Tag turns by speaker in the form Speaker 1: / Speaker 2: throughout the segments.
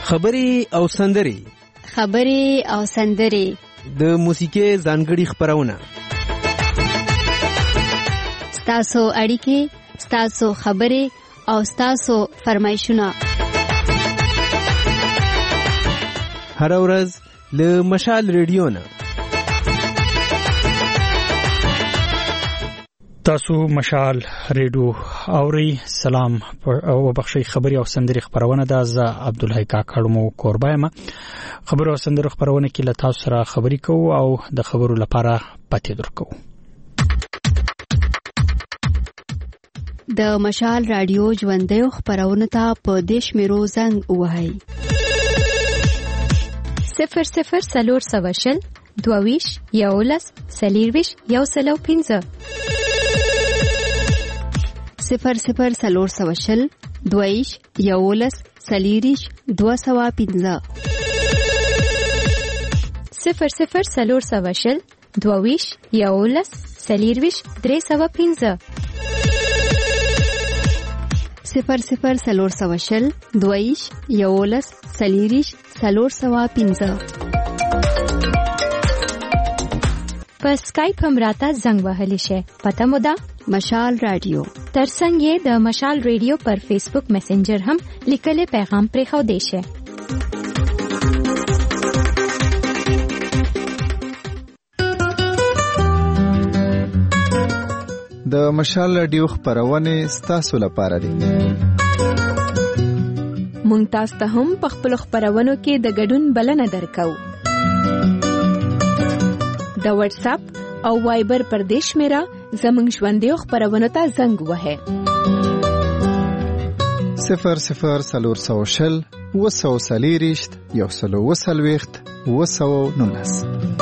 Speaker 1: خبري او سندري د موسیقي ځانګړي خبرونه،
Speaker 2: ستاسو اړیکې، ستاسو خبرې او ستاسو فرمایشونه
Speaker 1: هر ورځ له مشال ریډیو نه.
Speaker 3: تاسو مشال ریډیو اوري. سلام او بخښي. خبري او سندري خبرونه ده. ز عبدالحی کاکړمو کوربایم. خبرو او سندري خبرونه کې له تاسو سره خبري کوو او د خبرو لپاره پته درکو.
Speaker 2: د مشال رادیو ژوندۍ خبرونه ته په دیش میرو زنګ وهاي
Speaker 4: 00 سلور سواشل دوویش یولس سلیرویش یوسلو 15
Speaker 2: 00 سلور سواشل دوویش یولس سلیریش 215
Speaker 4: 00 سلور سواشل دوویش یولس سلیرویش 315
Speaker 2: 00 سلور سواشل دوویش یولس سلیریش 315
Speaker 4: په سکایپ هم راته زنګ وهلی شي. پته مو ده
Speaker 2: مشال رادیو.
Speaker 4: ترڅنګ یې د مشال ریډیو پر فیسبوک میسنجر هم لیکلي پیغام پرېښو دی شي.
Speaker 5: د مشال رادیو خبرونه ستاسو لپاره دي.
Speaker 4: مونږ تاسو ته هم په خپل خبرونو کې د ګډون بلنه درکو. د واتس اپ او وایبر پر دیش میرا زمنګ ژوندۍ خبرونه ته زنګ وهه
Speaker 5: 00 سلور سواشل وسو سلیریشت یوسلو وسلويخت وسو نونس.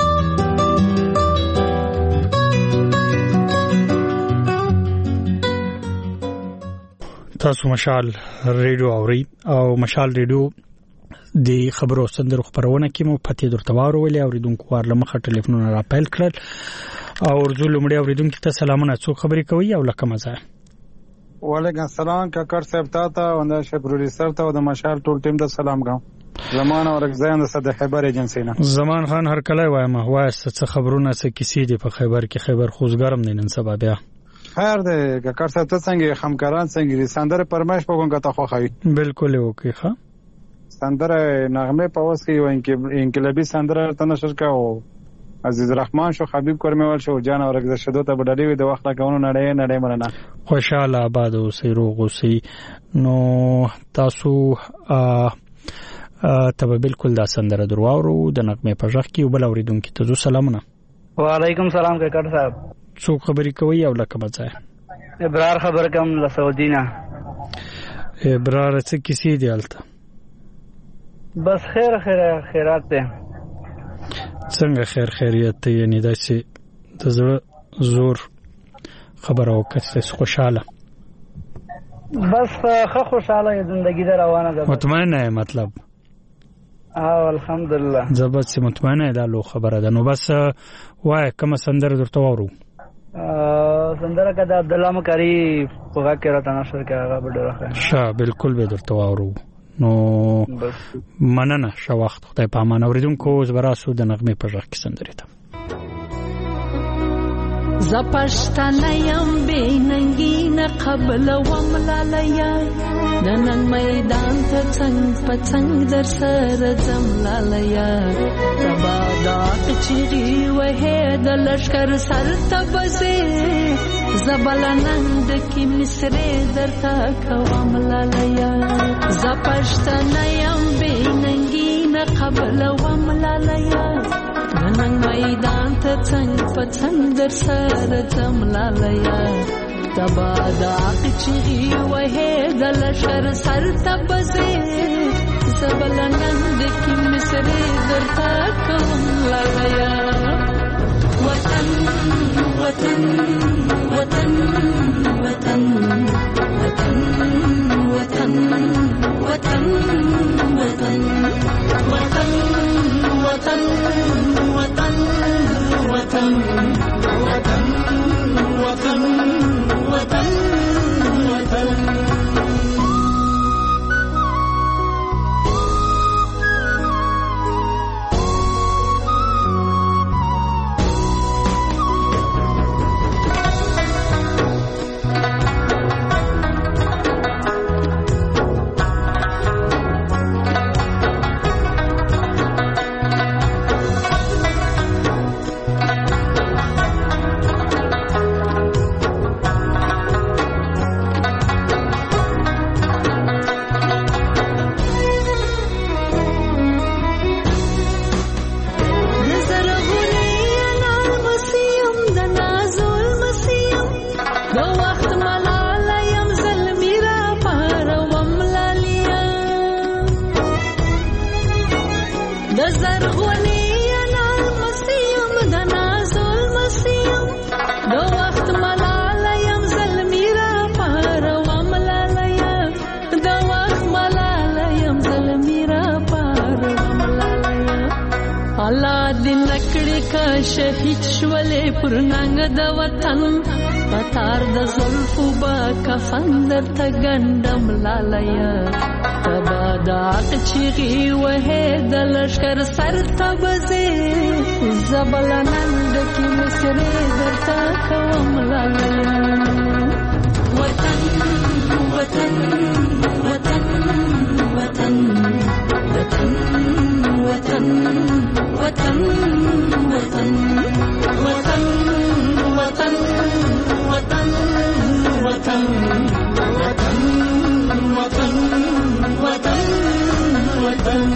Speaker 3: تاسو مشال ریډیو اوري او مشال ریډیو د خبرو سندرو خبرونه کې مو پته درتوارو ولې اوریدونکو ورلمخه ټلیفونونه راپیل کړل او ورزول لمړی اوریدونکو ته سلامونه. څو خبرې کوي او لکه مزه.
Speaker 6: وعلیکم السلام کاکړ صاحب ته او د شپرودیسر ته او د مشال ټول ټیم ته سلام کوم. زمان اورګزاین د صد خبر ایجنسی نه
Speaker 3: زمان خان هر کله وایم وایسته څه خبرونه څه کیسې دي په خیبر کې. خیبر خوځګرم نه نن سبا بیا
Speaker 6: خیر ده کاکړ صاحب ته څنګه همکاران څنګه دي؟ سندره پرمایش پوګون کته خو خوي
Speaker 3: بالکل اوکې ښه.
Speaker 6: سندره نغمه پاوس کې و انقلابی سندره ته نشر کاو عزیز رحمان شو حبیب کرمیوال شو جان اورګز شدو ته بډړې وي د وخت لګونو نړۍ مننه.
Speaker 3: خوشاله آباد اوسئ روغ اوسئ. نو تاسو ته بالکل دا سندره درواورو د نغمه په ځخ کې وبل اوریدونکو ته سلامونه.
Speaker 7: وعلیکم سلام کاکړ صاحب.
Speaker 3: څو خبرې کوي او لکه مزه.
Speaker 7: ابرار خبر کوم له سعودینا.
Speaker 3: ابرار څه کیسې دی الته؟
Speaker 7: بس خیرات ده.
Speaker 3: څنګه خیریت ته یعنی داسې د زړه زور خبره وکړه خوشاله؟
Speaker 7: بس خوشاله ژوندۍ ده روانه ده.
Speaker 3: مطمئنه مطلب؟
Speaker 7: الحمدلله.
Speaker 3: زبرت مطمئنه ده لو خبره ده. نو بس وای کوم سندره درته وورو؟
Speaker 7: سندره کده عبد الله مکاری پوغا کې راته نشر کړه بډوره.
Speaker 3: ښه بالکل به درته وورو. نو مننه شو وخت خدای په امان. اوریدونکو زبراسو د نغمه په ځخ کې سندري ته
Speaker 8: زپشتنه یم بیننګینه قبل وملالیا ننن میدان ته څنګ په څنګ در سره زملالیا تبادا چیرې وه د لشکر سر ته بسې زبلنند کی مصرې درته کوملالیا زپشتنه یم بیننګینه قبل وملالیا نن میدان ته څنګ په څنګ در سره زملالیا تبادا چیرې وه د لشکر سر ته بسې زبلنند کی مصرې درته کوملالیا وطن وطن وطن وطن وطن وطن وطن وطن وطن وطن وطن وطن وطن وطن وطن وطن شهید شولې پر ننګ د وطن پتار د زلفو با کفن درته ګنډم لالیا تبا د عق چیغې وهې د لښکر سر ته بځې زبله ننګکې مصرې درته کوم لالیا وطن وطن وطن وطن وطن وطن وطن وطن وطن وطن وطن وطن وطن وطن وطن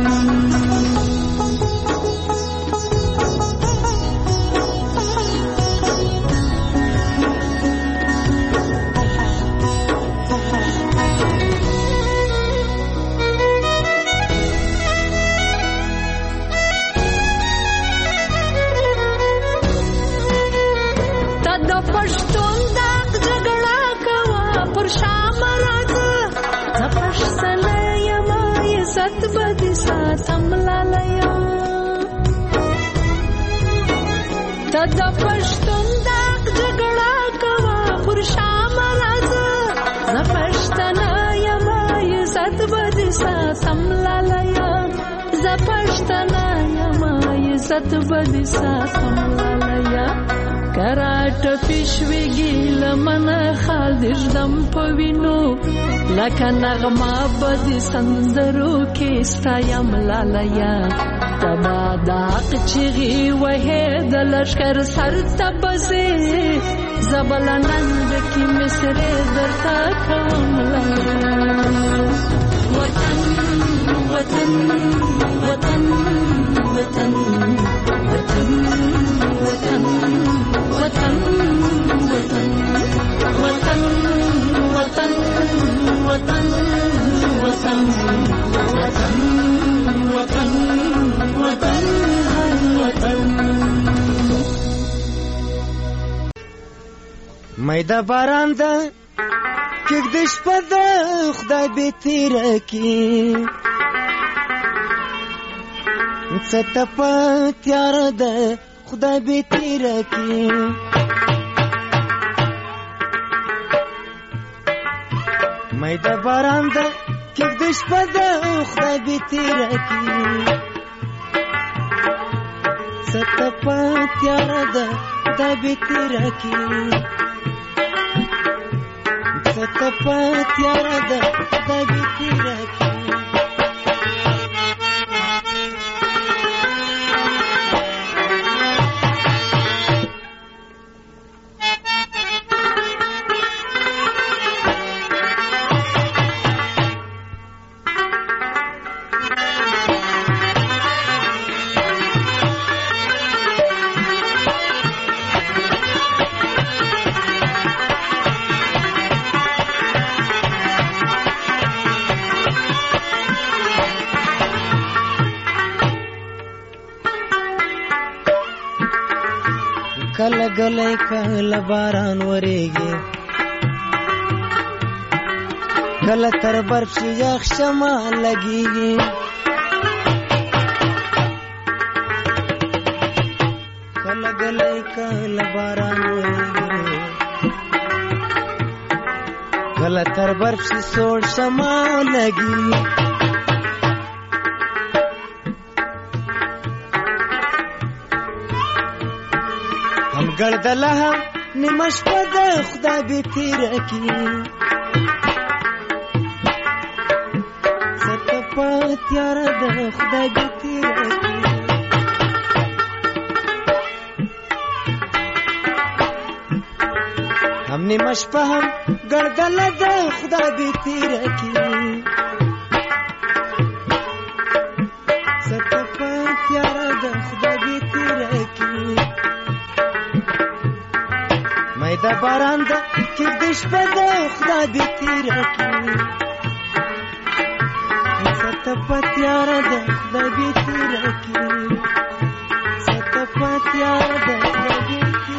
Speaker 8: د پښتون داغ جګړه کوا پر شام راځه ز پښتنه یم عزت بد ساتم لالیه ز پښتنه یم عزت بد ساتم لالیه کراټ پښویږي لمن خال دم پوینو لکه نغمه بد سندرو کې ستایم لالیه تبا داق چیغي وهې د لښکر سر ته بځې زبله ننګکې مصرې درته کوم وطن وطن وطن وطن وطن وطن وطن وطن وطن وطن وطن وطن وطن وطن وطن وطن
Speaker 9: مېدا باران ده کې د شپه د خدای به تیر کی څه په تیار ده خدای به تیر کی مېدا باران ده کې د شپه د خدای به تیر کی څه په تیار ده خدای به تیر کی تیارا ده خدای تیرا کی کله گلے کله باران وریږي کله تر برف یخ شمع لګيږي کله گلے کله باران وریږي کله تر برف سوړ شمع لګيږي ګردله نیمه شپه د خدای به تیره کی څه په تیاره د خدای به تیره کی هم نیمه شپه هم ګردله د خدای به تیره کی څه په تیاره د خدای به تیره کی مېدا باران ده کې د شپه د خدای به تیره کی څه په تیاره ده خدای به تیره کی څه په تیاره ده خدای به تیره کی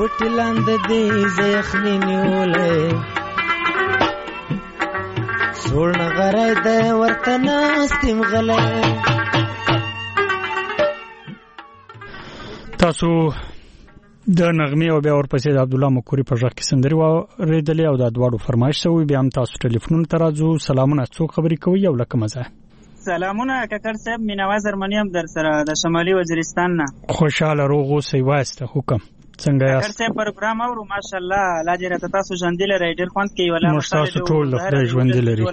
Speaker 9: بوټي لاندې دې زه یخني نیولې سوړ نغری دی ورته ناست یم غلی.
Speaker 3: تاسو د نغمې او بیا ورپسې د عبدالله مکوري په غږ کې سندرې واورېدلې او د دواړو فرمایش شوی. بیا هم تاسو ټلیفونونو ته راځو. سلامونه، څوک خبرې کوي او له کومه ځایه؟
Speaker 10: سلامونه ککړ صاحب، مینواز ارمنی هم در سره د شمالي وزیرستان نه.
Speaker 3: خوشاله روغ اوسئ. وایسته حکم څنګه یاست؟
Speaker 10: ککړ صاحب پروګرام اورو ماشاءالله الله دې راته تاسو ژوندې لرئ، ډېر خوند کوي. ولا
Speaker 3: تاسو ټول د خدای ژوندې لري،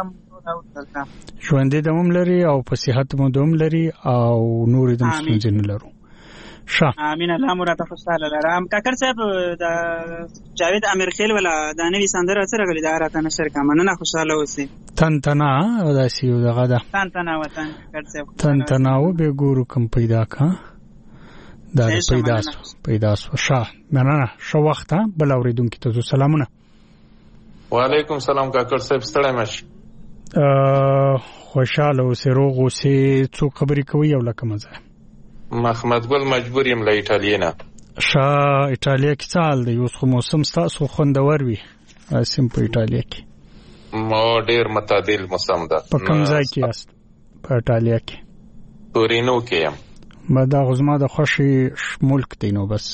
Speaker 3: ژوندې د هم لري او په صحت مو دوم لري او نورې د ستونزې نه لرو.
Speaker 10: امين الله مراته خوشاله لرم. ککړ صاحب د جاوید امیر خیل ولا د نوې سندره سره غلي دا راته نشر کا مننه خوشاله اوسئ.
Speaker 3: تنتنا دا سیو دغه ده
Speaker 10: تنتنا وطن ککړ صاحب
Speaker 3: تنتنا و به ګورو کم پیدا کا دا پیدا سو شاه مننه شو وخت بل اوریدونکو ته سلامونه.
Speaker 11: وعلیکم سلام ککړ صاحب ستړی مش
Speaker 3: خوشاله اوسئ روغ اوسئ. څوک خبرې کوي او لکه مزه؟
Speaker 11: محمد ګل مجبور یم له ایټالیا نه.
Speaker 3: ایټالیا کې څه حال دی؟ اوس خو موسم ستاسو خوندور وي سیم په ایټالیا کې.
Speaker 11: ما ډیر معتدل موسم ده.
Speaker 3: په کوم ځای کې یاست په ایټالیا کې؟
Speaker 11: تورینو کې یم.
Speaker 3: ما دا غزما د خوشي ملک دی نو بس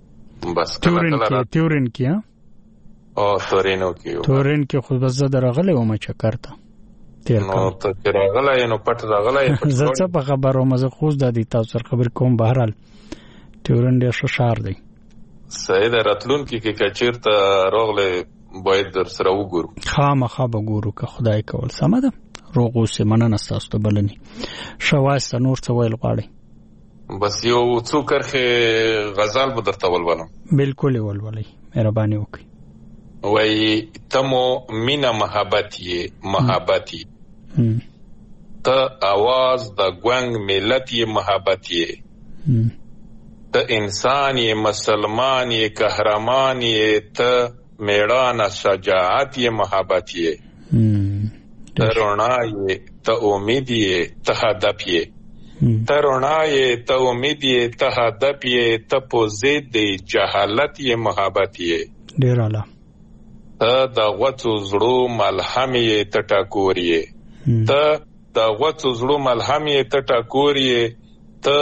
Speaker 3: تورین کې
Speaker 11: او تورینو کې
Speaker 3: خو بس زه درغله وم چکرته
Speaker 11: نو ته راغله نو پټ راغله
Speaker 3: زه څه په خبرو مزه خوښ د دې تاسو سره خبر کوم. بهرحال تورین ډیر شهر دی.
Speaker 11: سید راتلون کې کچیرته راغله باید در سره وګورو.
Speaker 3: خامخا به ګورو که خدای کول سم ده. روغ اوسئ. مننه ستاسو ته بلنی. شواسته نور څه ویل غواړئ؟
Speaker 11: بس یو څو کرخه غزل به درته ولولم.
Speaker 3: بالکل ولولئ مهرباني وکړئ.
Speaker 11: وای تمو مینا محبتي ته आवाज د ګونګ ملت یې محبت یې ته انسان یې مسلمان یې قهرمان یې ته میړانه شجاعت یې محبت یې ته رڼا یې ته امید یې ته هدف یې ته رڼا یې ته امید یې ته هدف یې ته په ضد جهالت یې محبت یې
Speaker 3: ډیر اعلی
Speaker 11: ته د غوڅو زړو ملهم یې ته ټاکور یې ته د غوڅو زړو ملهم یې ته ټاکور یې ته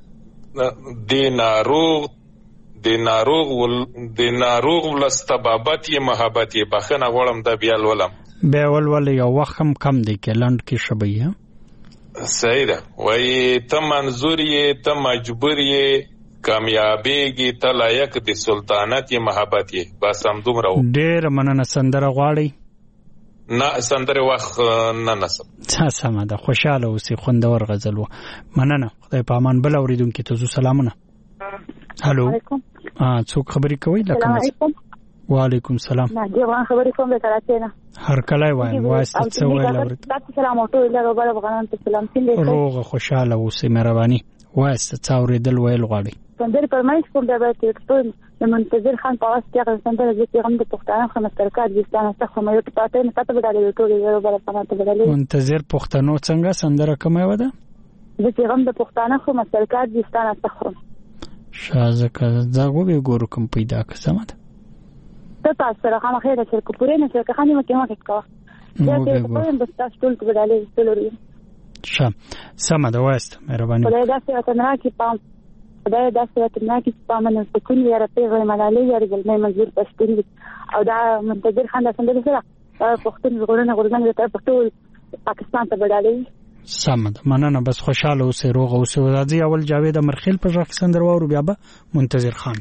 Speaker 11: د ناروغ ولستبابت یې محبت یې. بخښنه غواړم دا بیا لولم.
Speaker 3: بیا ولول یو وخت کم دی کې لنډ کې شبیه
Speaker 11: صحیح ده. وایي ته منظور یې ته مجبور یې کامیابیږي ته لایق د سلطنت یې محبت یې. بس همدومره و.
Speaker 3: ډېر مننه. سندره غواړئ؟
Speaker 11: نه سندره وخت نه نسم.
Speaker 3: سمه ده. خوشاله اوسئ. خوندور غزل و. مننه. خدای په امان. بل اوریدونکو ته سلامونه. هلو څوک خبرې کوي؟ وعلیکم سلام.
Speaker 12: جوان خبرې کوم د کراچۍ نه.
Speaker 3: هر کله وایم واسطه څه ویل اورید؟
Speaker 12: سلام او ټول له روبه افغانان ته سلام. څنګه
Speaker 3: روغ خوشاله اوسئ مهرباني. واسطه څه اوریدل ویل غواړي؟
Speaker 12: سندر فرمایش کوم د ټلیفون د منتظر خان په واسطه کې سندر د پیغام د پښتانه خمس ترکات دستانه څخه مې ته پاتې نه پاتې بدلې ټول له روبه افغانان ته بدلې.
Speaker 3: منتظر پښتنو څنګه سندره کومه و ده؟
Speaker 12: د پیغام د پښتانه خمس ترکات دستانه څخه
Speaker 3: شازه کړه دا وګورو ګورو کوم پیدا کسمه ده.
Speaker 12: ته تاسو سره هم خیره چې کوپورې نه څه خاني مکه ما کې کا دا ته په بس تاسو ټول ته بدلې ټولوري
Speaker 3: شه سم ده. واسط مهرباني.
Speaker 12: خدای دا څه وطن راکې پام خدای دا څه وطن راکې پام نن سکون یې راته غوړ ملالي یې رجل منظور پښتون او دا منتظر خان د سندرې سره پښتون غوړنه غوړنه ته ټول پاکستان ته بدلې.
Speaker 3: سم ده. مننه. بس خوشاله اوسئ روغ اوسئ. راځي اول جاوید امرخیل په ځخ سندر وورو بیا به منتظر خان.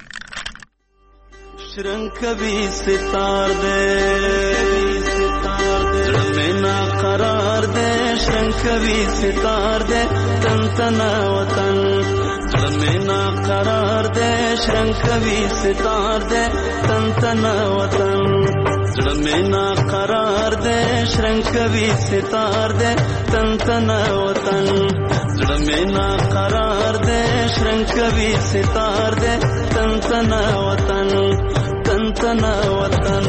Speaker 9: شرنگ کبھی ستار دے زړه مې نا قرار دے شرنگ کبھی ستار دے تن تنا وطن زړه مې نا قرار دے شرنگ کبھی ستار دے تن تنا وطن زړه مې نا قرار دے شرنگ کبھی ستار دے تن تنا وطن زړه مې نا قرار دے شرنگ کبھی ستار دے تن تنا وطن تنا وطن.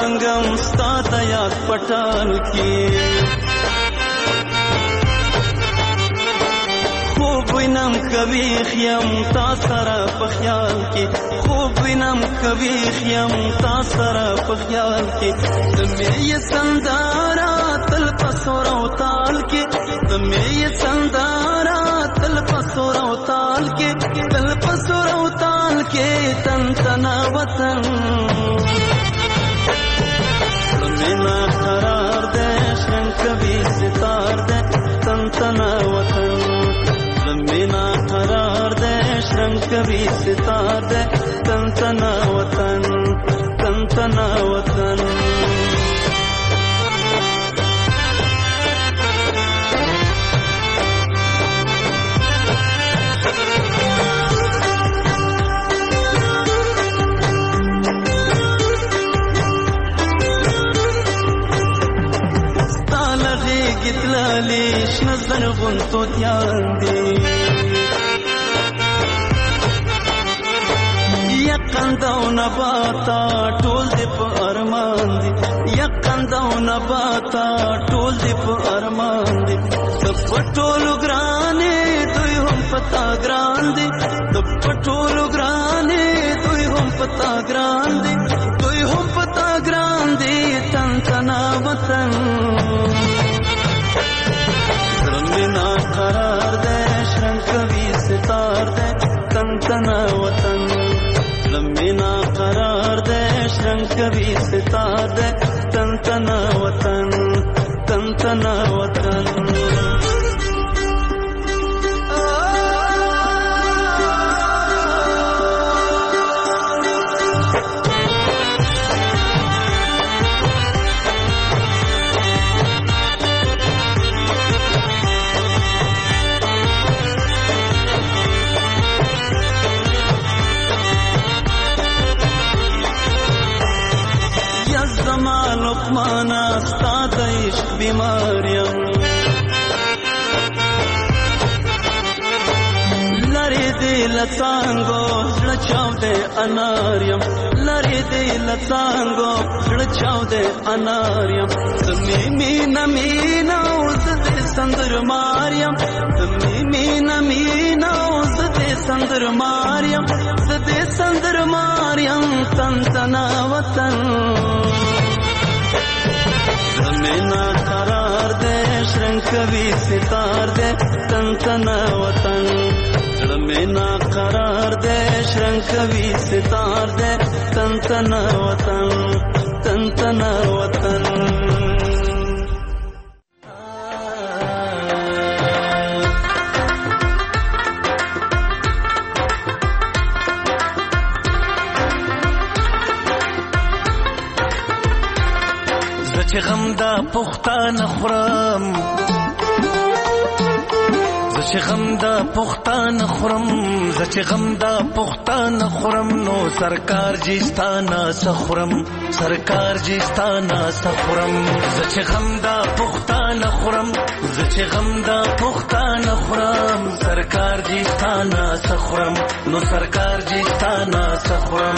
Speaker 9: زانګم ستا د یاد پټال کې خوب وینم کوي خیم تا سره په خیال کې خوب وینم کوي خیم تا سره په خیال کې د مې سندارا تل پسور او تال کې د مې سندارا تل پسور او تال کې تل پسور او تال کې تن تنا وطن زمینا قرار دے شرن کبھی ستار دے تن تنا وطن زمینا قرار دے شرن کبھی ستار دے تن تنا وطن تن تنا وطن گتلالی شنزن غنطو دیان دی یقندو نباتا ټول دی په ارمان دی یقندو نباتا ټول دی په ارمان دی د پټولو ګرانې دوی هم پتا ګران دی د پټولو ګرانې دوی هم پتا ګران دی دوی هم پتا ګران دی تن تنا وطن زمینا قرار دے شرن کبھی ستار دے تن تنا وطن زمینا قرار دے شرن کبھی ستار دے تن تنا وطن تن تنا وطن لقمانا ستا د عشق بیماریم لری دی لڅانګو زړه چاودې اناریم لری دی لڅانګو زړه چاودې اناریم زمې مینا مینا اوس دې سندر ماریم زمې مینا مینا اوس دې سندر ماریم دې سندر ماریم تن تنا وطن زمینا قرار دے شرن کبھی ستار دے تن تنا وطن زمینا قرار دے شرن کبھی ستار دے تن تنا وطن تن تنا وطن
Speaker 13: چې غم دا پښتانه خورم زه چې غم دا پښتانه خورم زه چې غم دا پښتانه خورم نو سرکار جی ستانه سخورم سرکار جی ستانه سخورم زه چې غم دا پښتانه خورم زه چې غم دا پښتانه خورم سرکار جی ستانه سخورم نو سرکار جی ستانه سخورم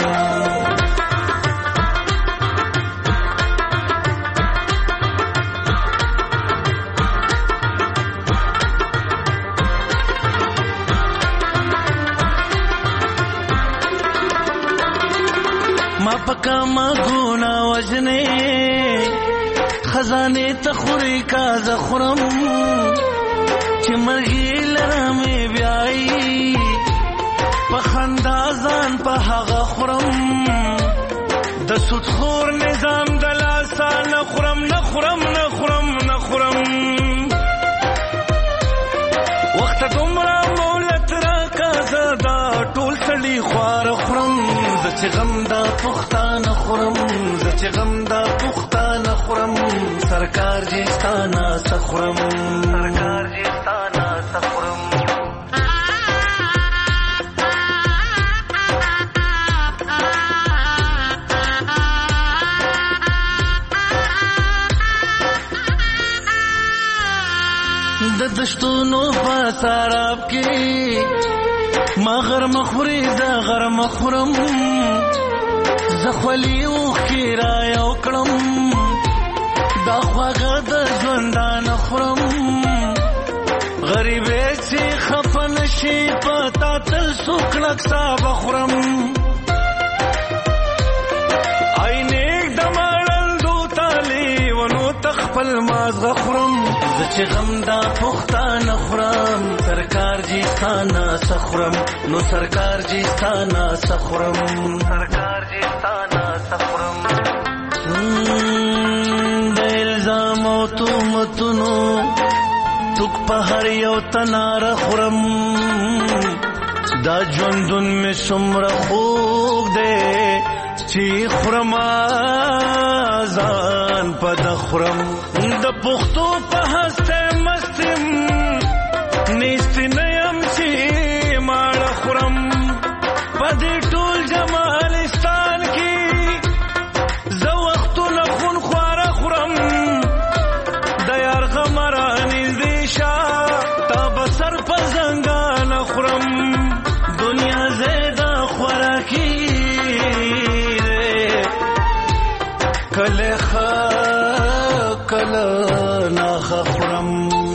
Speaker 13: پکا مغونا وجنے خزانے تخوری کا زخرم چمرگی لرمی بیائی پخندازان پا حغا خورم دسود خور نظام دلاسا نخورم نخورم نخورم نخورم وقت دمرا مولت را کا زدا ټول سړي خوار خورم زه چې غم دا پښتانه خورم زه چې غم دا پښتانه خورم سرکار جی ستانه سخورم سرکار جی ستانه سخورم د دشتونو په سراب کې ما غرم خوري دا غرم خورم زخولی او خیرا یو کړم خورم دا خواږه د ژوندانه خورم غریبې چې خفه نشي پتا تل څوک لږ سا بخورم عینېږ د مړندو تالي ونو تخپل مازغه خورم زه چې غم دا پښتانه خورم سرکار جي ستانه سخورم نو سرکار جي ستانه سخورم سرکار جي ستانه سخورم د الزام او تهمتونو توک په هر یو تنار خورم دا ژوندون مې څومره خوږ دی چې خورم ځان په د خورم د پښتو په هسته مستم نیست نه یم چې ماړه خورم په دې ټول جمالستان کې زه وختونه خونخواره خورم د یار غمره نږدې شه تا به سر په زنګانه خورم دنیا زیده خوراکي کله ښه کله ناښه خورم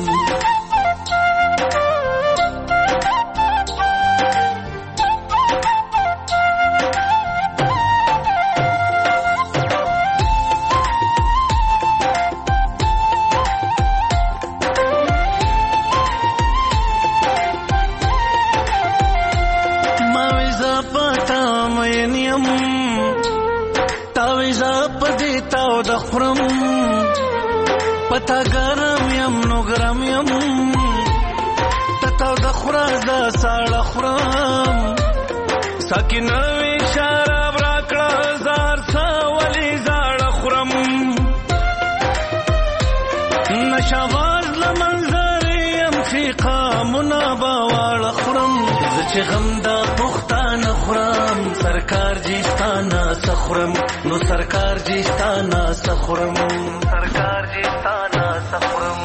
Speaker 13: خورم پتا ګرم یم نو ګرم یم تتاو د خورا ز ساړه خورم ساکینه وی شراب راکړه زار ساولی زاړه خورم نشواز لمنظر یم چې قامونه باواړه خورم زه چې غم دا پښتانه خورم سرکار جي ستانه سخورم نو سرکار جي ستانه سخورم سرکار جي ستانه سخورم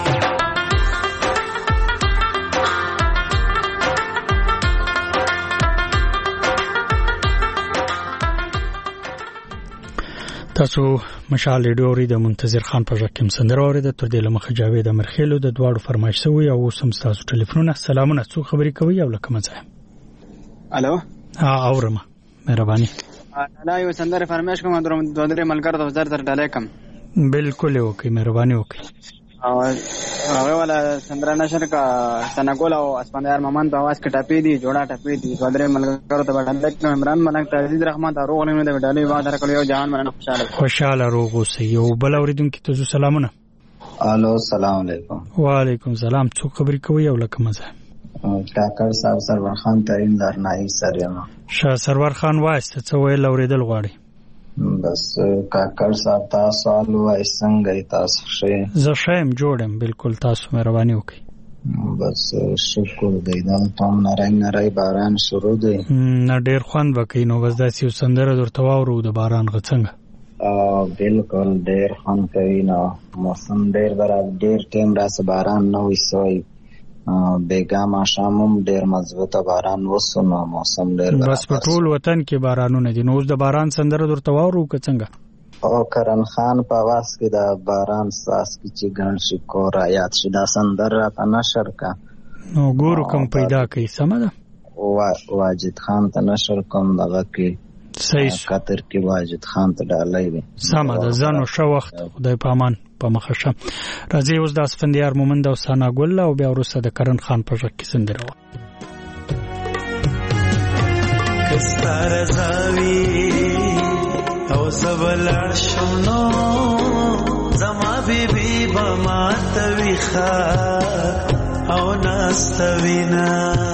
Speaker 3: تاسو مشال ډوري د منتظر خان په ژکم سندره اوریده تر دې لمخه جاوید امرخیلو د دواړو فرمایش سوی او سم تاسو ټلیفونونه سلامونه څو خبري کوي او لکه مزه
Speaker 14: الو
Speaker 3: اورم مهرباني
Speaker 14: لا یو سندره فرمایش کوم دوه درې ملګر د وزارت ډالې کم
Speaker 3: بالکل وکي مهرباني وکي
Speaker 14: او هغه ولا سندره نشر کا سنګول او اسپندار ممان په आवाज کې ټاپې دي جوړه ټاپې دي دوه درې ملګر ته ډالې کم عمران ملک عزیز رحمان ته روغ نه د ډالې واد راکړو یو جهان باندې
Speaker 3: خوشاله روغ اوسئ یو بل اوریدونکو ته سلامونه
Speaker 15: الو السلام علیکم
Speaker 3: وعلیکم السلام څو خبري کوي او لکه مزه
Speaker 15: ډاکټر صاحب سرور خان ترين درنای سریما
Speaker 3: شاه سرور خان واسطه څه ویل اوریدل غواړي
Speaker 15: بس کاکړ صاحب تاسو وای څنګه تاسو شه
Speaker 3: زه شایم جوړم بالکل تاسو مهرباني وکړئ
Speaker 15: بس شکر دی دا تم نارای باران شروع دی
Speaker 3: نه ډیر خوند وکړي نو بس داسې سندره درته واورو د باران غڅنګ
Speaker 15: بالکل ډیر خوند کوي نو موسم ډیر برابر ډیر ټیم راس باران نه وسوي بیګا ما شامم ډیر مضبوطه باران وسونه موسم ډیر برابر
Speaker 3: بس په ټول وطن کې بارانونه دي نو اوس د باران سندره درته واورو که څنګه
Speaker 15: او کرن خان په आवाज کې دا باران ساس کې چې ګڼ شي کو را یاد شي دا سندره ته نشر کا
Speaker 3: نو ګورو کوم پیدا کوي سم ده
Speaker 15: واجد خان ته نشر کوم دغه کې
Speaker 3: صحیح
Speaker 15: کتر کې واجد خان ته ډالۍ دي
Speaker 3: سم ده زنو شو وخت خدای پامان په مخشه راځي اوس د اسفندیار مومند او سانا ګل او بیا وروسته د کرن خان په ژبه کې سندره
Speaker 9: کستار زاوی او زبلار شونو زما بیبی با ما تویخا او ناستوینا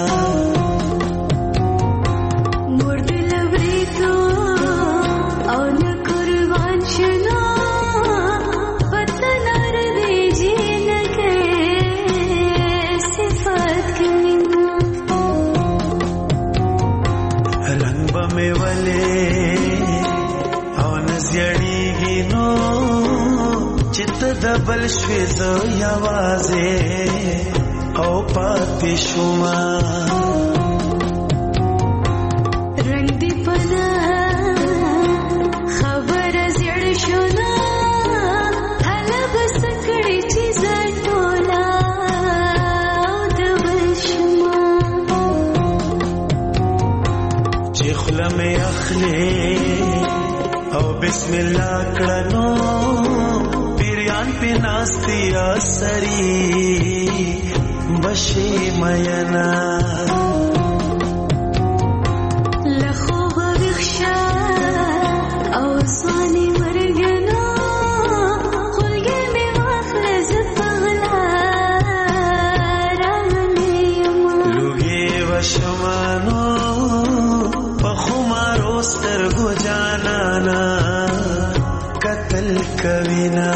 Speaker 8: مرد لبریتو او نکروان شنو وطنار دی جینکے صفات کمینا
Speaker 9: رنگ بمی ولی زیړیږي نو چت دبل شوي زو یوازې او پاتې شوم
Speaker 8: رنگ دی پنا خبر زیړ شو نو
Speaker 13: पिनास्तिया सरी बशी मयना
Speaker 8: लखो बख्शा او سواني مرګنا خلګې مې واخله زپغلا راغلې یم
Speaker 13: لوګي وشمانو په خمارو سترګو جانانا قتل کوینا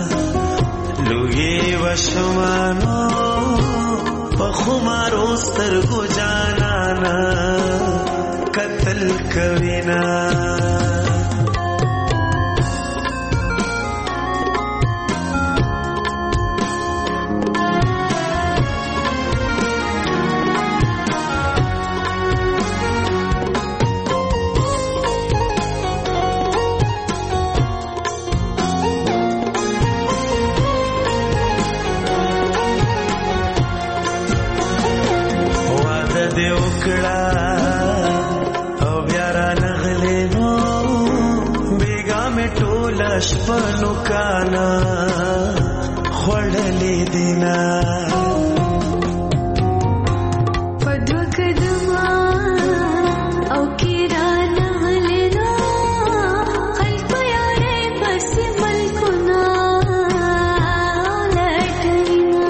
Speaker 13: لوګي وشمانو په خمارو سترګو جانانا قتل کوینا شپنو کانا خوڑلی دینا
Speaker 8: پدو قدما او کیرا نغلینا خلق یارے بس ملکنا لٹینا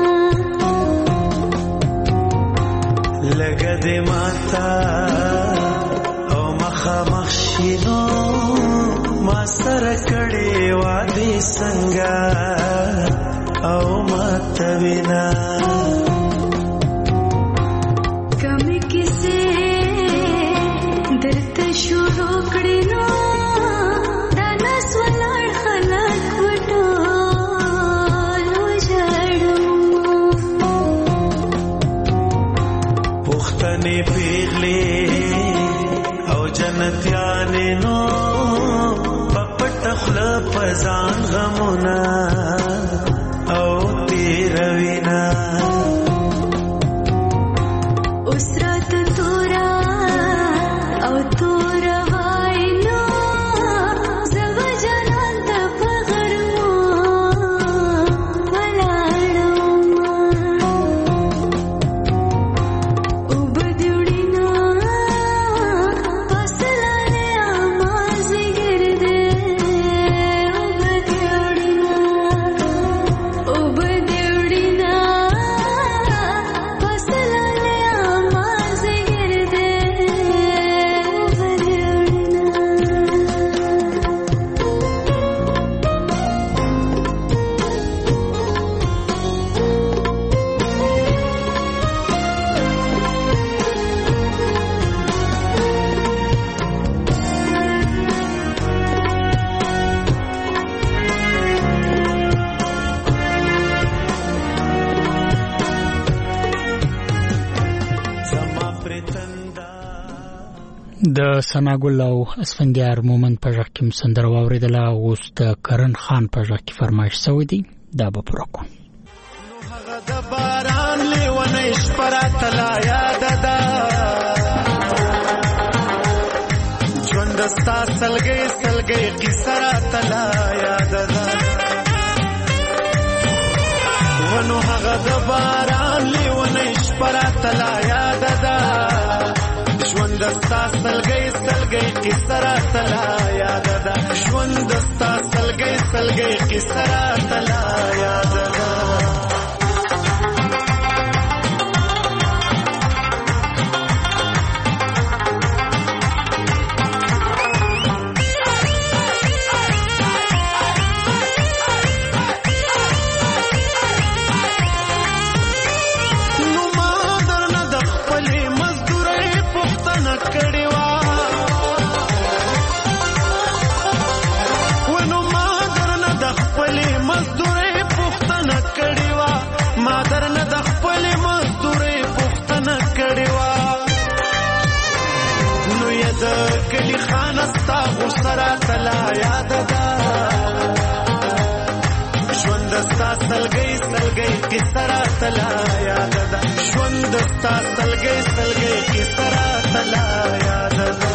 Speaker 13: لگا دی ماتا او مخا مخشینو ما سره کړي وادي څنګه او ماتوینا
Speaker 8: کمی کیسه درته شروع کړي نو دا نس ولړ خلک وټو لو جړو
Speaker 13: پختنې پیغلې او جنتیانې نو تخل پزان غمنا او تیروینا
Speaker 8: اسرات تورا او تورا واینا زو جنان د پغړمو ولاړم او بدوړینا پسلانه اماز ګرده
Speaker 3: د ثناګل او اسفندیار مومند په ژغ کې سندره واوریدله. اوس د کرن خان په ژغ کې فرمایش شوی دی، دا به پوره کړو.
Speaker 13: هغه د باران لیونی شپه راته لا یاده ده، ژوند ستا سلګۍ سلګۍ قیصه راته لا یاده ده. ونو هغه د باران لیونی شپه راته لا یاده ده، ژوند ستا سلګۍ سلګۍ قیصه راته لا یاده ده، ژوند ستا سلګۍ سلګۍ قیصه راته لا یاده ده. کلی خانه ستا غوسه راته لا یاده ده، ژوند ستا سلګۍ سلګۍ قیصه راته لا یاده ده، ژوند ستا سلګۍ سلګۍ قیصه راته لا یاده ده.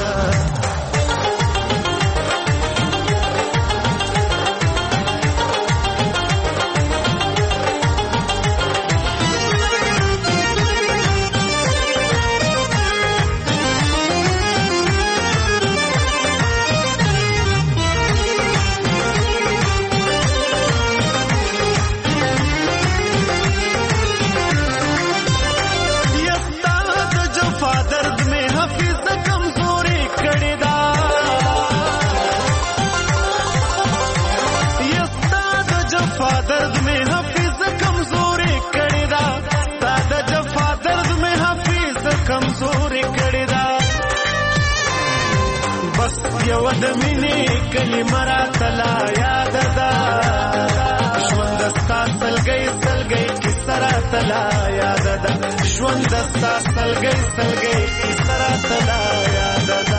Speaker 13: یو د مینې کلمه راته لا یاد ده ژوند ستا سلګۍ سلګۍ کیسه راته لا یاد ده ژوند ستا سلګۍ سلګۍ کیسه راته لا یاد ده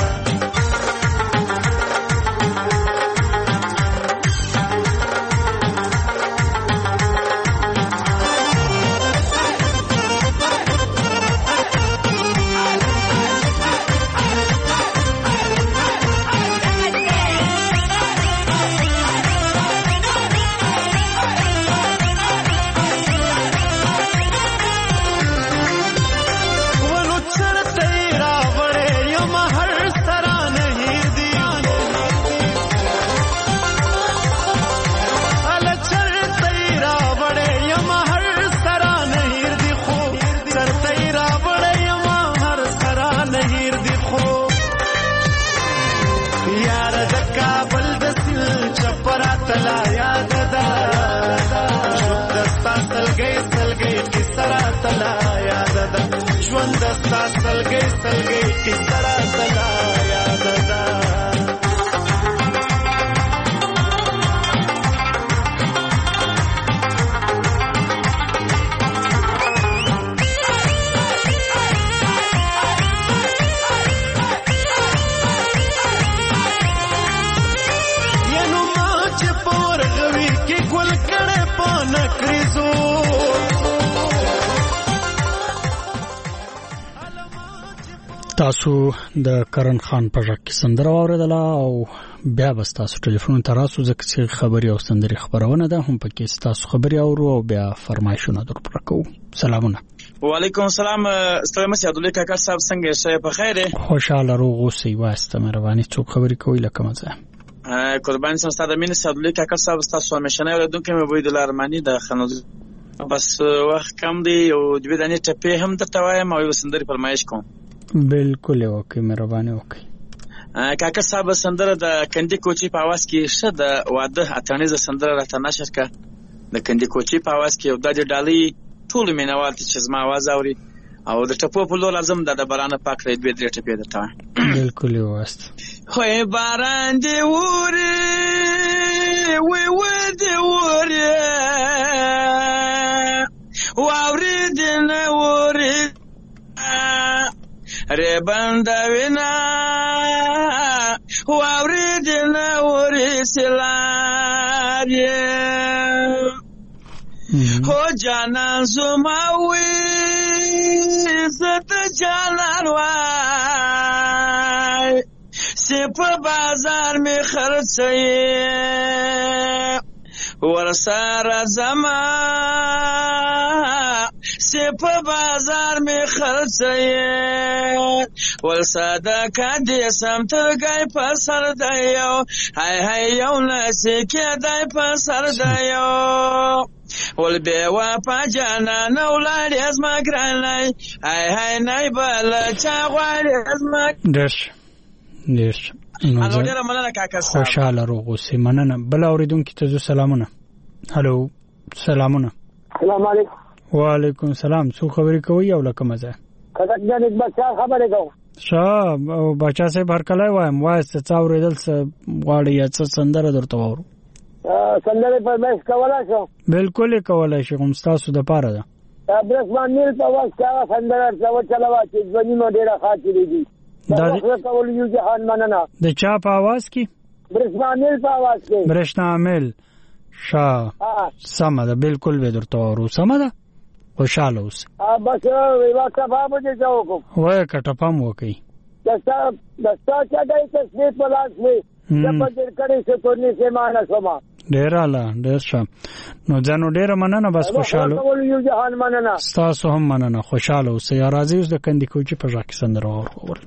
Speaker 13: لا یاد ده ژوند ستا سلګۍ سلګۍ کیسه راته لا یاد ده ژوند ستا سلګۍ سلګۍ کیسه راته لا یاد ده
Speaker 3: تاسو د کرن خان په ژغ کې سندره واوریدله او بیا به ستاسو ټلیفون ته راسو ځکه چې خبري او سندري خبرونه ده هم پکې ستاسو خبري اورو او بیا فرمایشونه درپره کوو. سلامونه.
Speaker 10: وعلیکم السلام. ستړي مشه عبدالله کاکا صاحب څنګه یې؟ په خیر یې؟
Speaker 3: خوشاله روغ اوسئ. واسطه مهرباني څوک خبري کوي لکه مزه
Speaker 10: قربان سم ستاسو د مين عبدالله کاکا صاحب ستاسو همیشنه اوریدونکو مې وې د لارمانی د خنوز بس وخت کم دی او د بدانې ټپې هم درته وایم او سندري فرمایش کوم.
Speaker 3: بالکل اوکې مهرباني وکړئ.
Speaker 10: کاکا صاحب سندره د کندي کوچی په आवाज کې شه د واده اتانیزه سندره راته نشر کا د کندي کوچی په आवाज کې او د ډالۍ ټول مینوال چې زما आवाज اوري او د ټپو په لور لازم د باران پاک لري دوه درې ټپې درته
Speaker 3: بالکل واست
Speaker 10: خو باران دی وره وې وې دی وره واوري دی نه وره ربنده وینا واوري دنا وري سلاري هو جانان زماوي زت جانان وای سپ بازار می خرڅي ورسره زما سپ بازار می خرڅي ولصدقه دې سم ترګای په سر دایو هاي هاي یو نسکه دای په سر دایو ول به وا پجانا نو لاري از ما ګرانای هاي هاي نه بل چا غوړ از ما
Speaker 3: درش
Speaker 10: الو ډیر مننه کاکا صاحب.
Speaker 3: خوشاله روغ اوسئ. مننه. بل اوریدونکو ته سلامونه. هالو سلامونه.
Speaker 16: السلام علیکم.
Speaker 3: وعلیکم السلام. څو خبرې کوي او لکه مزه
Speaker 16: کله چې بچا خبرې کوم
Speaker 3: شاه او بچا سه برکلای وایم وایسته څاوریدل څه غواړي یا څه سندره درته وورو
Speaker 16: سندره په مېس کولا شو
Speaker 3: بالکل کولا شي کوم تاسو د پاره ده
Speaker 16: برسمان نیل په واس کا سندره څو چلوا چې ځونی نو ډیره خاطرې دي دا کول یو جهان مننه د
Speaker 3: چا په आवाज کې
Speaker 16: برسمان نیل په आवाज کې
Speaker 3: برشنا عامل شاه سم ده بالکل به درته وورو سم ده خوشاله اوس
Speaker 16: بس یو کفا به جاو کو
Speaker 3: وای کټپم وکي
Speaker 16: دستا چا دای تصویر په لاس می د پدې کړي څه کورني سه مان سما
Speaker 3: ډیر اعلی ډیر ښه نو ځانو ډیر مننه بس خوشاله
Speaker 16: یو جهان مننه
Speaker 3: تاسو هم مننه خوشاله اوس یا راځي اوس د کندي کوچی په ځکه سندره اور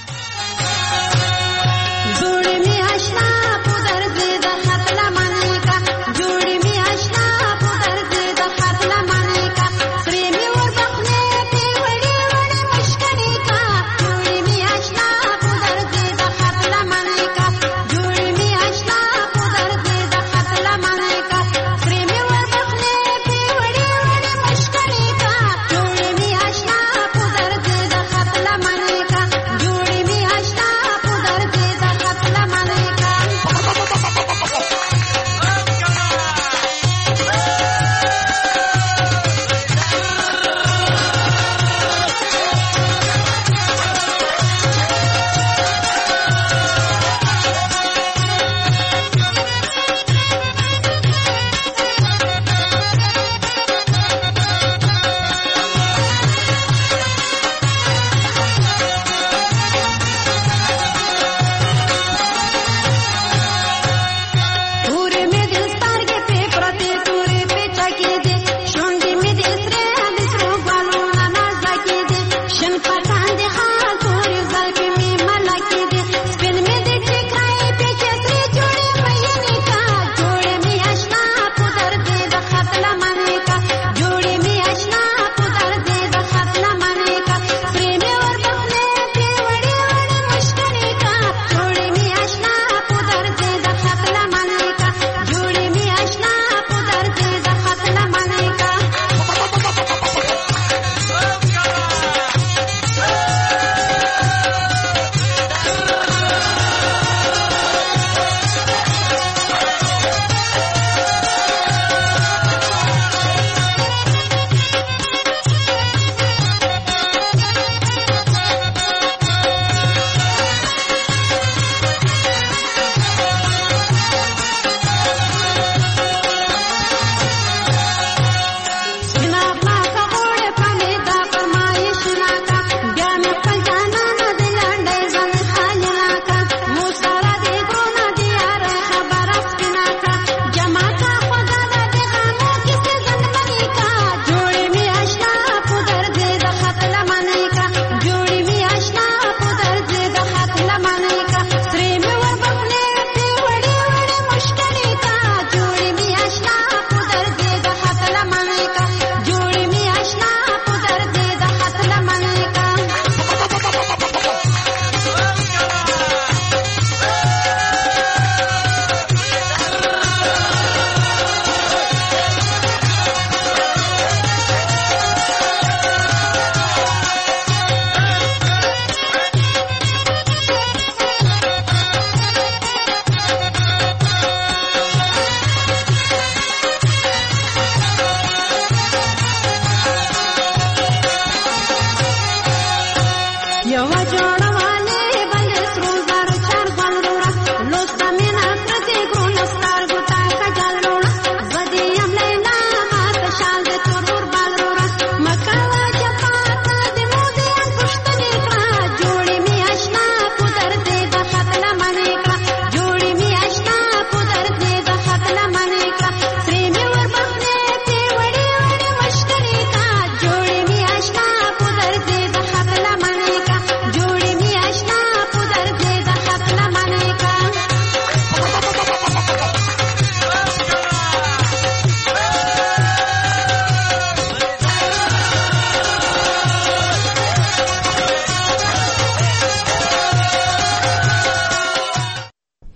Speaker 8: جوړې می آشنا په درد د خپل منکا جوړې می آشنا په درد د خپل منکا سرې می ورځخنه په وړي وړي مشکني کا جوړې می آشنا په درد د خپل منکا جوړې می آشنا په درد د خپل منکا سرې می ورځخنه په وړي وړي مشکني کا جوړې می آشنا په درد د خپل منکا جوړې می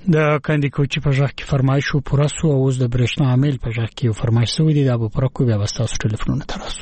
Speaker 3: د کاندي کوچی په ځخ کې فرمایش او پوره سو او د برېښنا عامل په ځخ کې فرمایش سو دي د ابو پرکو بیا واسطه ټلیفون تراسو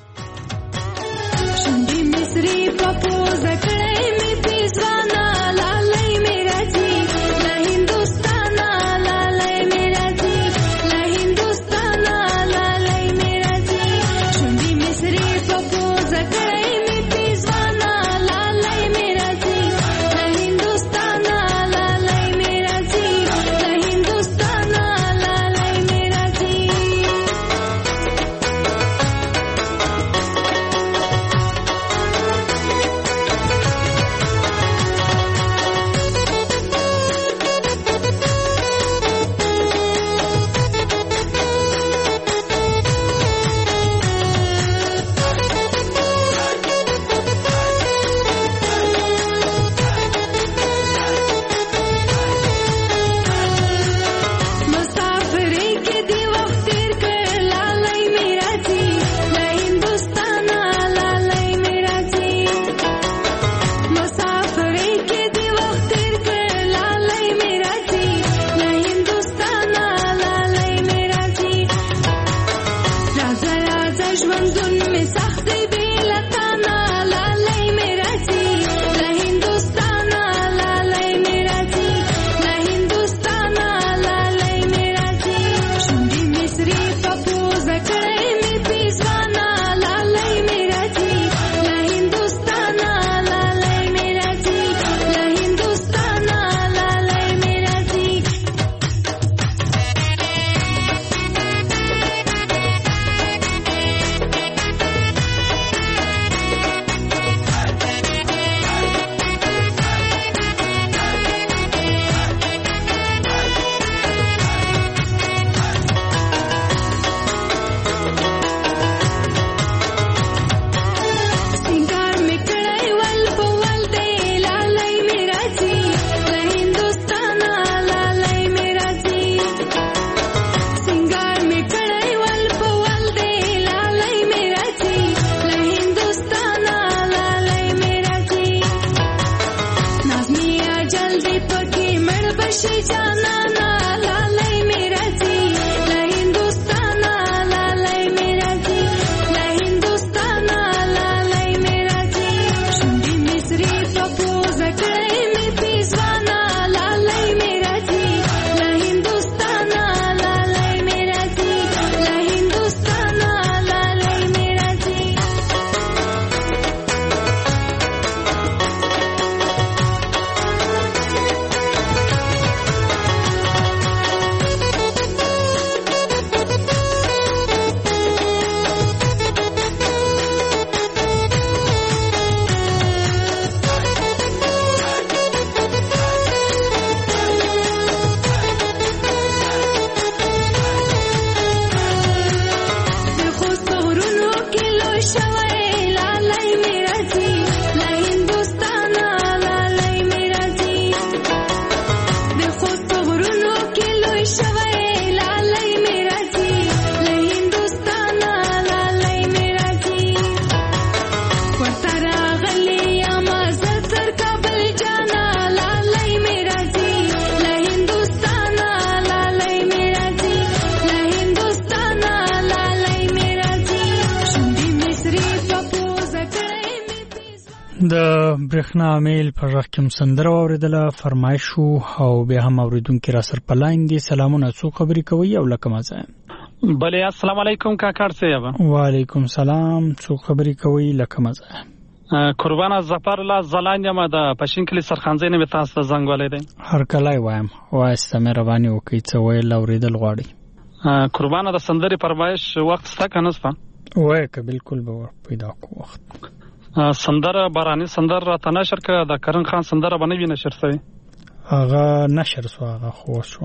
Speaker 8: شونډې مصری په پوزه کړې مې پیزوانا لالای میرا جی لا هندوستانا لالای میرا جی لا هندوستانا لالای میرا جی شونډې مصری په پوزه کړې مې پیزوانا لالای میرا جی لا هندوستانا لالای میرا جی لا هندوستانا لالای میرا جی
Speaker 3: د برېښنا عامل په ځخ کې سندره اوریدله فرمایش او بیا هم اوریدونکو را سر پلاین دي سلامونه څو خبرې کوي او لکه مزه
Speaker 17: بله السلام علیکم کاکړ صاحب
Speaker 3: وعلیکم سلام څو خبرې کوي لکه مزه
Speaker 17: قربان ظفر الله زلاندیم د پښین کلی سرخانځي نه تاسو ته زنګ ولې دی
Speaker 3: هر کله وایم واسته مې رواني وکي څه ویل اوریدل غواړي
Speaker 17: قربان د سندري فرمایش وخت ستا کنه سپه
Speaker 3: وای که بالکل به پیدا کو وخت
Speaker 17: سندره باراني سندر را تنشر ک د کرن خان سندره باندې نشر شوی
Speaker 3: هغه نشر شو هغه خو شو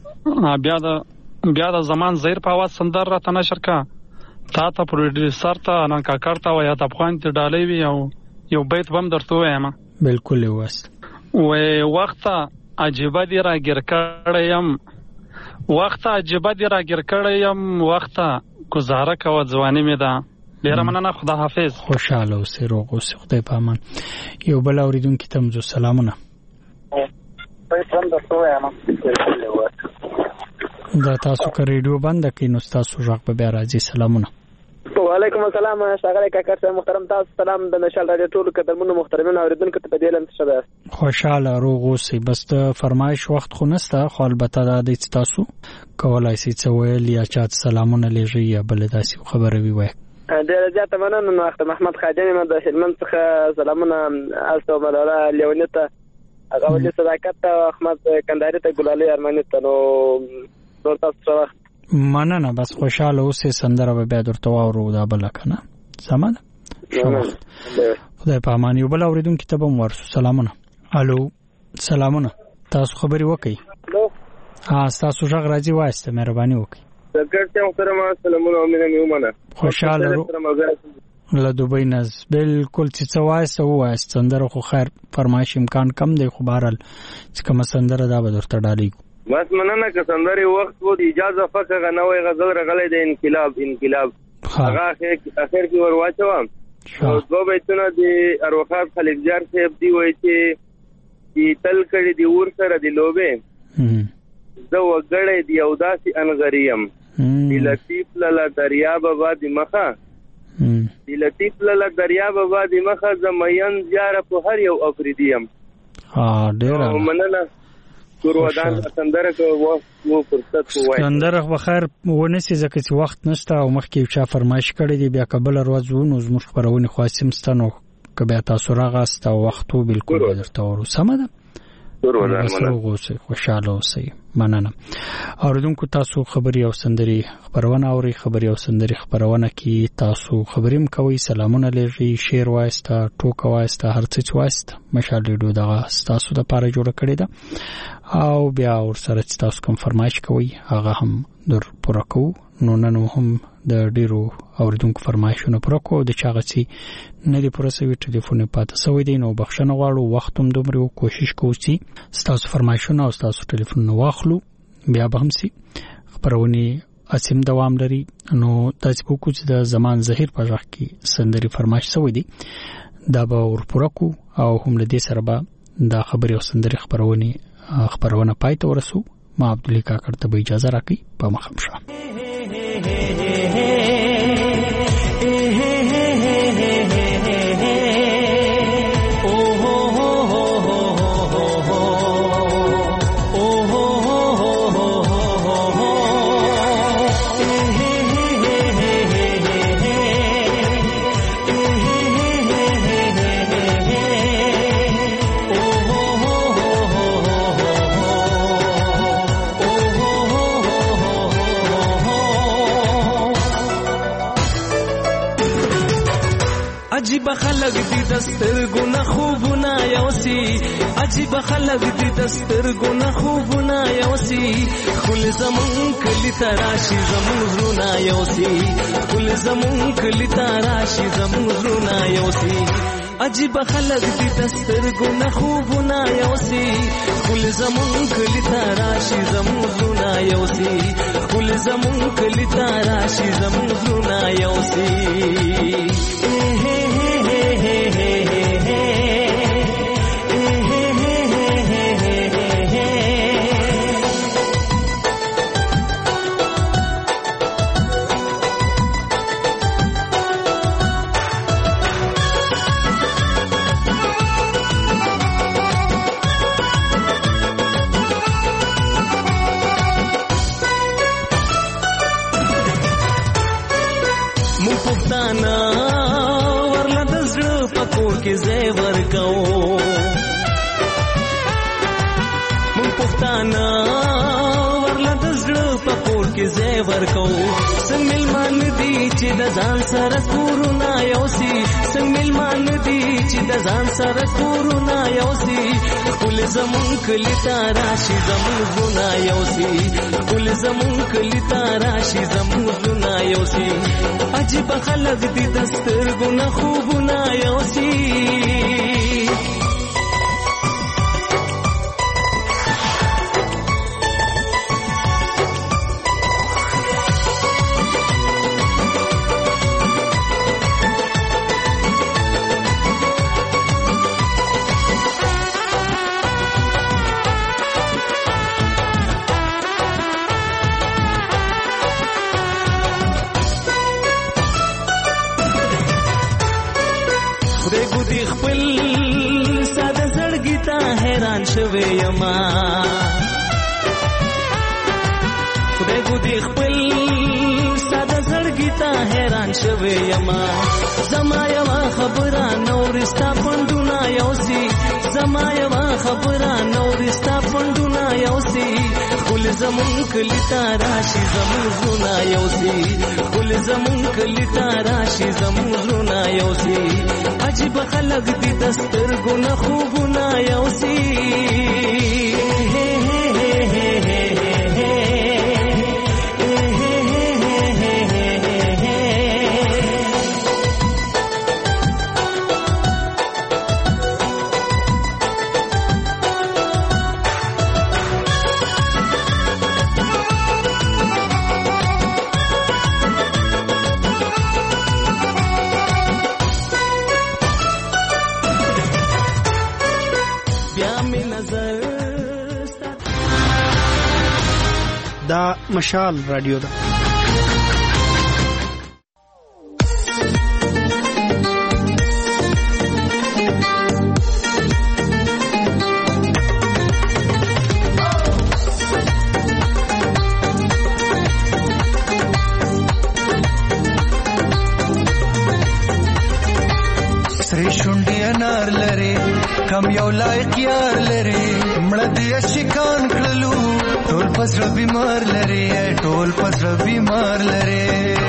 Speaker 17: بیا د زمان زیر په आवाज سندر را تنشر ک تا ته پروډوسر ته نن کاکړ ته وای ته افغان ته ډالې وی یو بیت بم درته وایم
Speaker 3: بالکل وس
Speaker 17: وای وخت عجيبه دی را ګر کړم وخت عجيبه دی را ګر کړم وخت گزاره کو ځواني می ده ډیر مننه خدا حافظ
Speaker 3: خوشاله اوسې روغ اوسې خدای په امان یو بل اوریدونکو ته مزو سلامونه
Speaker 18: پیسې د سوې ما
Speaker 3: دا تاسو که ریډیو بند کړئ نو تاسو غږ به بیا راځي. سلامونه.
Speaker 19: وعلیکم السلام ښاغلی کاکړ صاحب محترم. تاسو سلام د مشال راډیو ټولو قدرمنو محترمینو اوریدونکو ته په دې لند ښه ده.
Speaker 3: خوشاله روغ اوسئ. بس د فرمایش وخت خو نشته، خو البته دا دی چې تاسو کولای شئ څه ویل یا چا ته سلامونه لیږئ یا بله داسې خبره وي وایي.
Speaker 19: ډېره زیاته مننه. نو اختر محمد خادم یم د هلمند څخه سلامونه هلته ملاله لیوني ته، هغه ولي صداقت ته، احمد کندهاري ته، ګلالۍ ارماني ته. نو نور تاسو څه وخت
Speaker 3: مننه. بس خوشاله اوسئ. سندره به بیا درته واورو دا بله که نه. سمه ده. خدای په امان. یو بل اورېدونکي ته به هم ورسو. سلامونه. الو سلامونه. تاسو خبرې وکئ. ستاسو غږ راځي، وایسته مهرباني وکئ. خوشاله له دوبۍ نه بالکل چې څه وایسته ووایست. سندره خو خیر فرمایش امکان کم دی، خو بهرحال چې کومه سندره دا به درته ډالېږو.
Speaker 20: بس مننه که سندرې وخت وو د اجازه فقه نوی غزل رغلی د انقلاب هغه اخر کې ور واچوم. دوه بیتونه د ارواخاص خلیفجار صاحب دی وایي چې تل کړي د اور سره د لوبې زه وګړی د یو داسې انغریم د لطیف لاله دریا بابا د مخه د لطیف لاله دریا بابا د مخه زه مین زیاره په هر یو افریدیم.
Speaker 3: ډېره
Speaker 20: مننه. سندره
Speaker 3: به خیر ونیسي ځکه چې وخت نشته او مخکې یو چا فرمایش کړی دی. بیا که بله ورځ وو نو زموږ خپرونې خاص هم شته، نو که بیا تاسو راغاست او وخت وو بلکل به درته ورو. سمه ده. خوشاله اوسئ. مننه. اوریدونکو تاسو خبري او سندري خبرونه اوري. خبري او سندري خبرونه کې تاسو خبرې هم کوئ، سلامونه لیږئ، شعر وایسته، ټوکه وایسته، هر څه چې وایسته. مشال ریډیو دغه تاسو دپاره جوړه کړې ده او بیا ورسره چې تاسو کوم فرمایش کوئ هغه هم در پوره کوو. نو نن هم د ډېرو اوریدونکو فرمایشونه پوره کوو. د چا هغه چې نه دي پوره سوي ټلیفون یې پاته سوی دی، نو بخښنه غواړو. وخت هم دومره و، کوشش کوو چې ستاسو فرمایشونه او ستاسو ټلیفونونه واخلو. بیا به هم سي خپرونې اسیم دوام لري. نو داسې به وکړو چې د زمان ظهیر په غږ کې سندري فرمایش سوی دی، دا به ورپوره کړو او هم له دې سره به دا خبرې او سندري خپرونه پای ته ورسو. ما عبدالله کاکړ ته به اجازه راکړئ. په مخم شه.
Speaker 13: عجیب خلق دی دسترګو نه خوبونه یوسي، عجیب خلق دی دسترګو نه خوبونه یوسي، خل زمون کلی تراشی زمون زونه یوسي، خل زمون کلی تراشی زمون زونه یوسي. عجیب خلق دی دسترګو نه خوبونه یوسي، خل زمون کلی تراشی زمون زونه یوسي، خل زمون کلی تراشی زمون زونه یوسي. سنگلمان دی چې د ځان سره کورونه یوسي، سنگلمان دی چې د ځان سره کورونه یوسي، خپل زمون کلی تراشی زمون زونه یوسي، خپل زمون کلی تراشی زمون زونه یوسي. عجیب خلق دی دسترګو نه خوبونه یوسي. ګوتې خپل ساده زړګي ته حیران شوی یما خدای ګوتې خپل ساده زړګي ته حیران شوی یما زما یوه خبره نورستا پندونه یوسي زما یوه خبره نورستا پندونه یوسي خل زمون کلی تا راشي زمون زونه یوسي خل زمون کلی تا راشي زمون زونه یوسي عجیب خلق دي دستر ګنا خوبونه یوسي
Speaker 18: دا مشال رادیو ده.
Speaker 13: سری شونډي انار لري کم یو لایق یار لري مړه دې شکان کړلو ټول پسړه بیمار لري ټول پسړه بیمار لري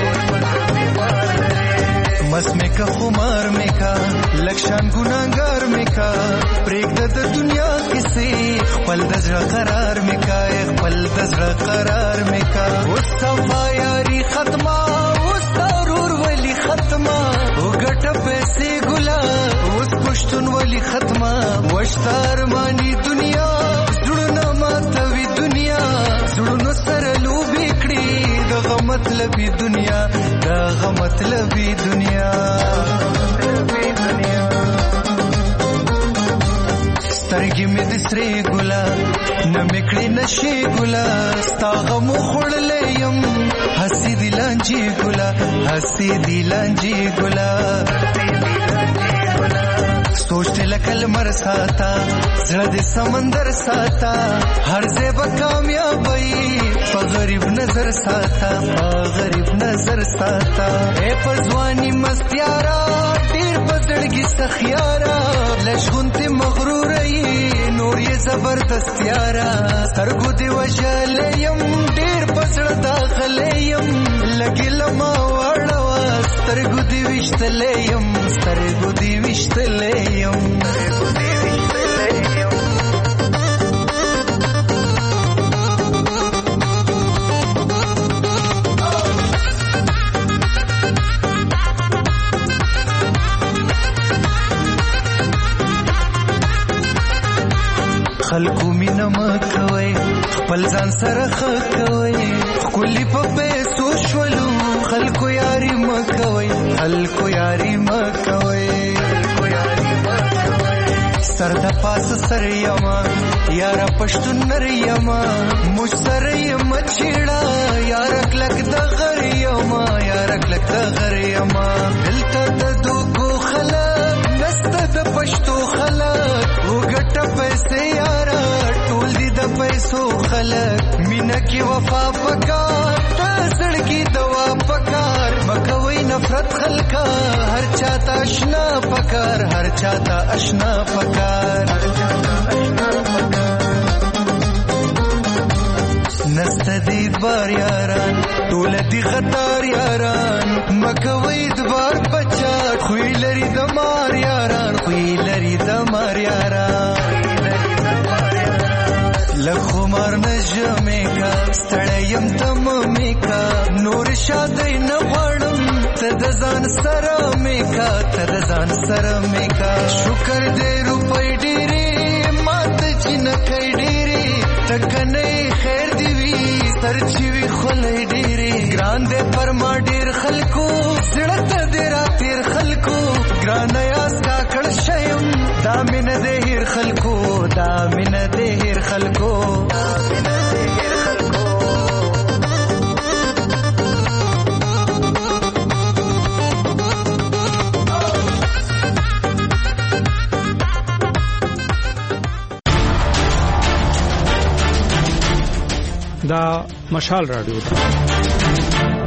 Speaker 13: مس میکا خمار میکا لکشان ګناګار میکا پریک د دنیا کیسې خپل د زړه قرار میکا خپل د زړه قرار میکا وصفا یاري ختمه وسترور ولی ختمه وګټه پیسې ګلا اوس پښتون ولی ختمه وشتار مانی دنیا زړونه ماتوي دنیا زړونو سره لوبې کړې دغه مطلبي دنیا دغه مطلبي دنیا سترګې مې د سرې ګلا نه میکړې نشي ګلا ستا غم خوړلې يم هسي دی لانجي ګلا هسي دی لانجي ګلا سوچ لکل مر ساتا زړه د سمندر ساتا هر ځای به کامیابی په غریب نظر ساتا په غریب نظر ساتا اے پزوانی مستیارا ډیر پزړګي سخیارا لشغونته مغرور ای نور یې زبردست یارا سترګو دی وجل یم ډیر پزړه داخله یم لګل ما وړوا سترګو دی وشتلې یم سترګو دی وشتلې یم خلکو مینا مکوي خپل ځان سره خکوي خولي په پیسو شولو خلکو یاري مکوي خلکو یاري مکوي سر د پاس سر یما یار پښتون نر یما مج سر یم چیړه یار کلک د غر یما یار کلک د غر یما دلته د دوکو خلک نست د پښتو خلک وګټه پیسې یار ټول دي د پیسو خلک مینا کی وفا پکار د زړګي دوا پکار مکوي نفرت خلکا هر چاته آشنا پکار هر چاته آشنا پکار نست دی بار یاران ټول دی غدار یاران مکوي دبار بچا خوې لري د مار یاران خوې لري د مار یاران لخمار نجمه کا ستړیم تم میکا نور شادې نه غړم ته د ځان سره میکا ته د ځان سره میکا شکر دې روپې ډېری مات چې نه کړې ډېری تکنه خیر دی وی سرچی وی خلې ډېری ګران دې پر ما ډېر خلکو زړه دې را تیر خلکو ګران یاس کا کړ شیم دا مين دې هر خلکو دا مين دې هر خلکو
Speaker 3: دا مشال رادیو